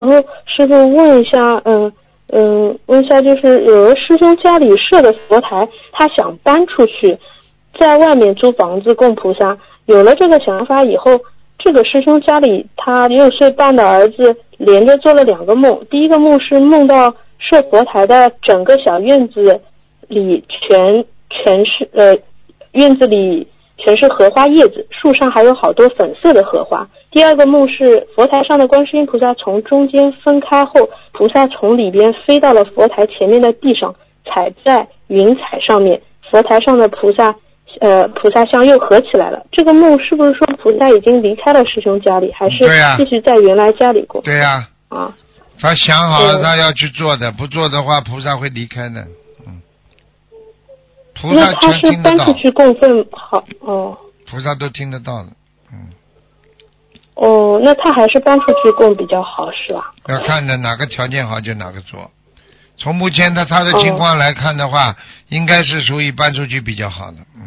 然后师傅问一下，问一下，就是有的师兄家里设的佛台，他想搬出去，在外面租房子供菩萨。有了这个想法以后，这个师兄家里他6岁半的儿子连着做了2个梦。第一个梦是梦到设佛台的整个小院子里全是院子里全是荷花叶子，树上还有好多粉色的荷花。第二个梦是佛台上的观世音菩萨从中间分开后，菩萨从里边飞到了佛台前面的地上，踩在云彩上面，佛台上的菩萨像又合起来了。这个梦是不是说菩萨已经离开了师兄家里，还是继续在原来家里过？ 对呀、 啊， 他想好了他要去做的，不做的话菩萨会离开的。菩萨那他是全听得到， 搬出去供奉好哦。 菩萨都听得到的。 哦，那他还是搬出去供比较好是吧？ 要看的哪个条件好就哪个做。从目前他的情况来看的话，应该是属于搬出去比较好的。